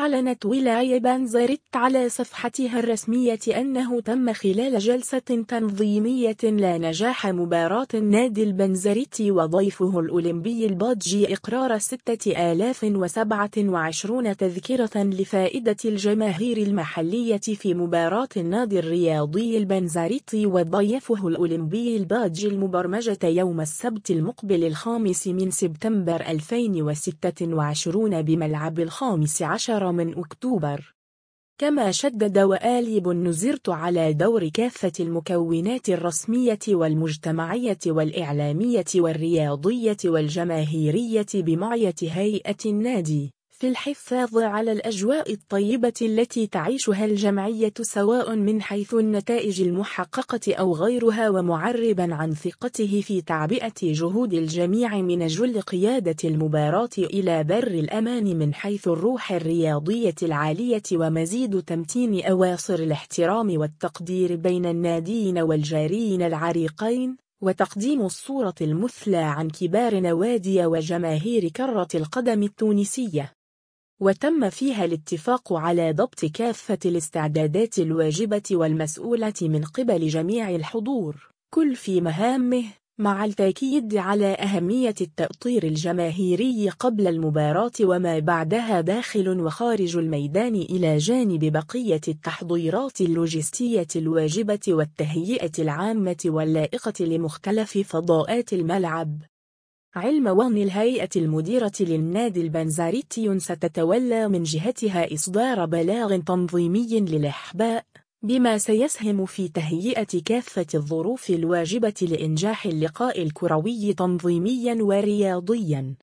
أعلنت ولاية بنزرت على صفحتها الرسمية أنه تم خلال جلسة تنظيمية لا نجاح مباراة النادي البنزرتي وضيفه الأولمبي البادجي إقرار 6027 تذكرة لفائدة الجماهير المحلية في مباراة النادي الرياضي البنزرتي وضيفه الأولمبي البادجي المبرمجة يوم السبت المقبل 5 من سبتمبر 2026 بملعب 15 من أكتوبر. كما شدد وآلي بنزرت على دور كافة المكونات الرسمية والمجتمعية والإعلامية والرياضية والجماهيرية بمعية هيئة النادي في الحفاظ على الأجواء الطيبة التي تعيشها الجمعية سواء من حيث النتائج المحققة أو غيرها، ومعربا عن ثقته في تعبئة جهود الجميع من أجل قيادة المباراة إلى بر الأمان من حيث الروح الرياضية العالية ومزيد تمتين أواصر الاحترام والتقدير بين الناديين والجاريين العريقين، وتقديم الصورة المثلى عن كبار نوادي وجماهير كرة القدم التونسية. وتم فيها الاتفاق على ضبط كافة الاستعدادات الواجبة والمسؤولة من قبل جميع الحضور كل في مهامه، مع التأكيد على أهمية التأطير الجماهيري قبل المباراة وما بعدها داخل وخارج الميدان، إلى جانب بقية التحضيرات اللوجستية الواجبة والتهيئة العامة واللائقة لمختلف فضاءات الملعب. علما وأن الهيئة المديرة للنادي البنزرتي ستتولى من جهتها إصدار بلاغ تنظيمي للإحباء بما سيسهم في تهيئة كافة الظروف الواجبة لإنجاح اللقاء الكروي تنظيميا ورياضيا.